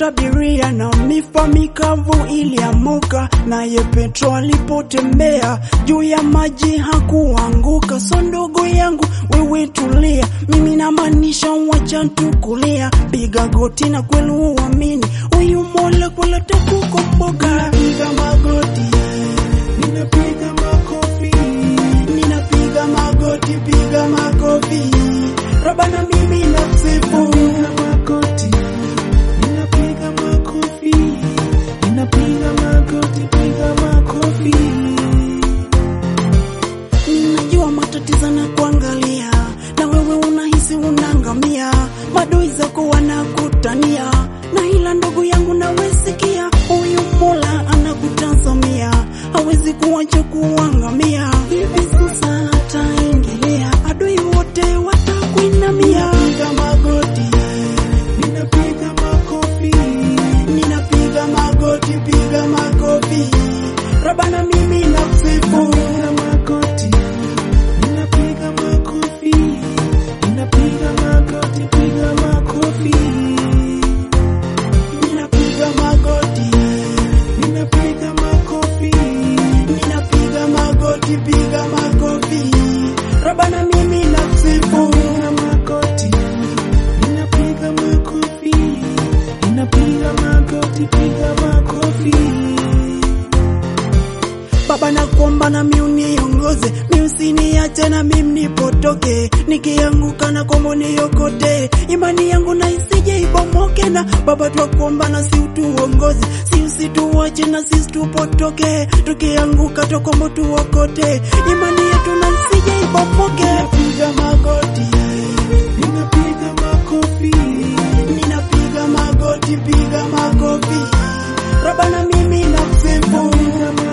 alitabiria na mifa mikavu iliamuka, naye Petro alipotembea juu ya maji hakuanguka. So ndugu yangu wewe tulia, mimi namaanisha wacha tukulia, piga goti na kweli uamini huyu Mola kweli atakukomboka. Piga magoti, ninapiga makofi, ninapiga magoti, piga makofi, Rabana mimi nasifu. Magoti, ninapiga makofi, ninapiga magoti, piga makofi. Ninajua matatizo na kuangalia, na wewe unahisi unangamia, madui zako wanakutania, na ila ndugu yangu nawe sikia, huyu Mola anakutazamia, hawezi kuacha kuangamia. Hivi sasa ataingilia, adui wote watakuinamia. Piga magoti, ninapiga makofi, ninapiga magoti, piga makofi, Rabana mimi nasifu. Magoti, ninapiga makofi, ninapiga magoti, piga makofi, ninapiga magoti, ninapiga makofi, ninapiga magoti, piga makofi, Rabana mimi nasifu. Magoti, ninapiga makofi, ninapiga magoti, piga makofi. Baba nakuomba na mimi uniongoze, mimi usiniache na mimi nipotoke, nikianguka na kombo niokote, imani yangu na isije ibomoke. Na Baba twakuomba na si utuongoze, si usituache na sisi tupotoke, tukianguka tokombo tuokote, imani yetu na isije ibomoke. Piga magoti, ninapiga makofi, ninapiga magoti, piga makofi, Rabana mimi nasifu.